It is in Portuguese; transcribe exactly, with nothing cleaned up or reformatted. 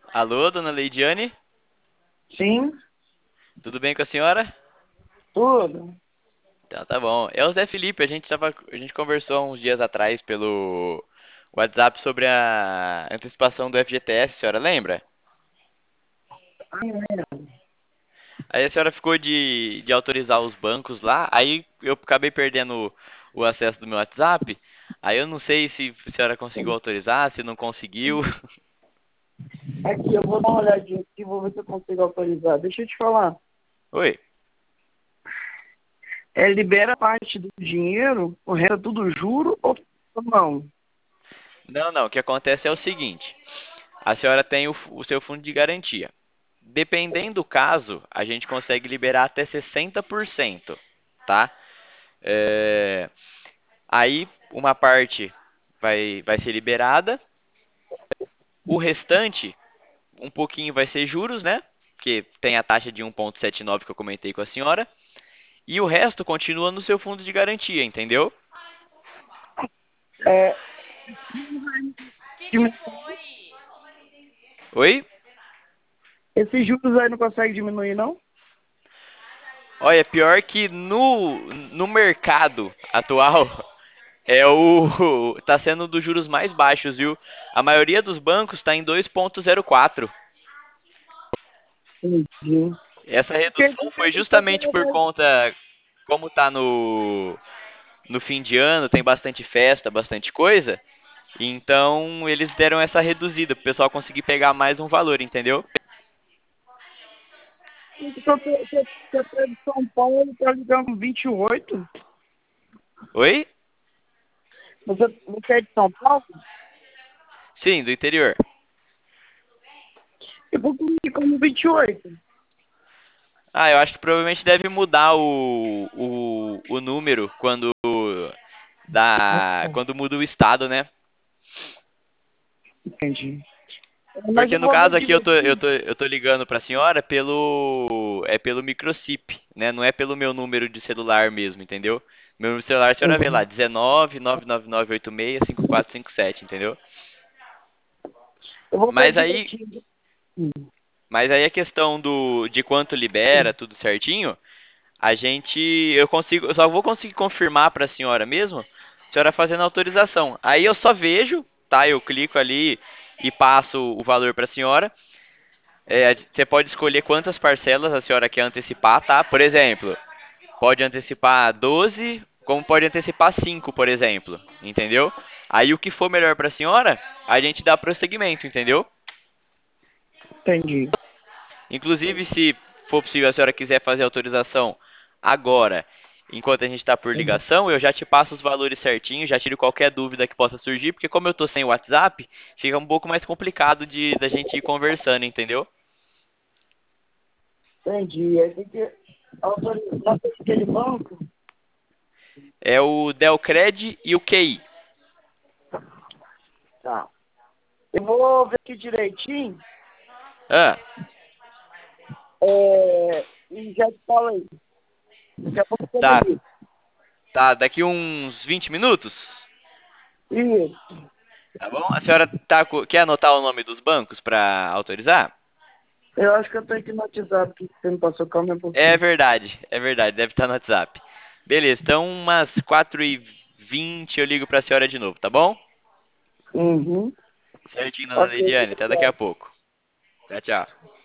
Alô, dona Leidiane? Sim, Tudo bem com a senhora? tudo. Então tá bom. É o Zé Felipe, a gente tava, a gente conversou há uns dias atrás pelo WhatsApp sobre a antecipação do F G T S, a senhora lembra? Aí a senhora ficou de, de autorizar os bancos lá, aí eu acabei perdendo o acesso do meu WhatsApp. Aí eu não sei se a senhora conseguiu autorizar, se não conseguiu. Aqui, eu vou dar uma olhadinha aqui, vou ver se eu consigo autorizar. Deixa eu te falar. Oi? É, libera parte do dinheiro, o resto é tudo juro ou não? Não, não. O que acontece é o seguinte: a senhora tem o, o seu fundo de garantia. Dependendo do caso, a gente consegue liberar até sessenta por cento, tá? É, aí uma parte vai, vai ser liberada, o restante, um pouquinho vai ser juros, né? Que tem a taxa de um vírgula setenta e nove que eu comentei com a senhora, e o resto continua no seu fundo de garantia, entendeu? É, diminu- Oi? esses juros aí não consegue diminuir, não? Olha, pior que no, no mercado atual é o tá sendo um dos juros mais baixos, viu? A maioria dos bancos está em dois vírgula zero quatro. Entendi. Essa Porque redução foi justamente por conta, como tá no, no fim de ano, tem bastante festa, bastante coisa, então eles deram essa reduzida, para o pessoal conseguir pegar mais um valor, entendeu? você é de São Paulo, tá ligando vinte e oito. Oi? Você, você é de São Paulo? Sim, do interior. Eu vou comigo como vinte e oito. Ah, eu acho que provavelmente deve mudar o, o, o número quando dá, quando muda o estado, né? Entendi. Mas Porque eu no vou ver caso aqui eu tô, eu direitinho. tô, eu tô ligando pra senhora pelo, é pelo microchip, né? Não é pelo meu número de celular mesmo, entendeu? Meu número de celular a senhora vê lá, Uhum. dezenove, nove nove nove oito seis, cinco quatro cinco sete, entendeu? Eu vou ver Mas aí, direitinho. mas aí a questão do, de quanto libera, tudo certinho, a gente, eu consigo, eu só vou conseguir confirmar pra senhora mesmo, a senhora fazendo a autorização. Aí eu só vejo, tá? Eu clico ali e passo o valor pra senhora. É, você pode escolher quantas parcelas a senhora quer antecipar, tá? Por exemplo, pode antecipar doze, como pode antecipar cinco, por exemplo, entendeu? Aí o que for melhor para a senhora, a gente dá prosseguimento, entendeu? Entendi. Inclusive, se for possível, a senhora quiser fazer a autorização agora, enquanto a gente está por Uhum. ligação, eu já te passo os valores certinhos, já tiro qualquer dúvida que possa surgir, porque como eu tô sem o WhatsApp, fica um pouco mais complicado de da gente ir conversando, entendeu? Entendi. Aí tem que autorizar aquele banco. É o Delcred e o Q I. Tá. Eu vou ver aqui direitinho. Ah, É, e já te falo aí. Daqui a pouco você me tá. liga. Tá, daqui uns vinte minutos, Isso. tá bom? A senhora tá, co- quer anotar o nome dos bancos para autorizar? Eu acho que eu tenho que no WhatsApp que você me passou, calma um É pouquinho. verdade, é verdade, deve estar no WhatsApp. Beleza, então umas quatro e vinte eu ligo pra senhora de novo, tá bom? Uhum. Certinho, dona Ok, Lidiane, até daqui a obrigado. pouco. Tchau, tchau.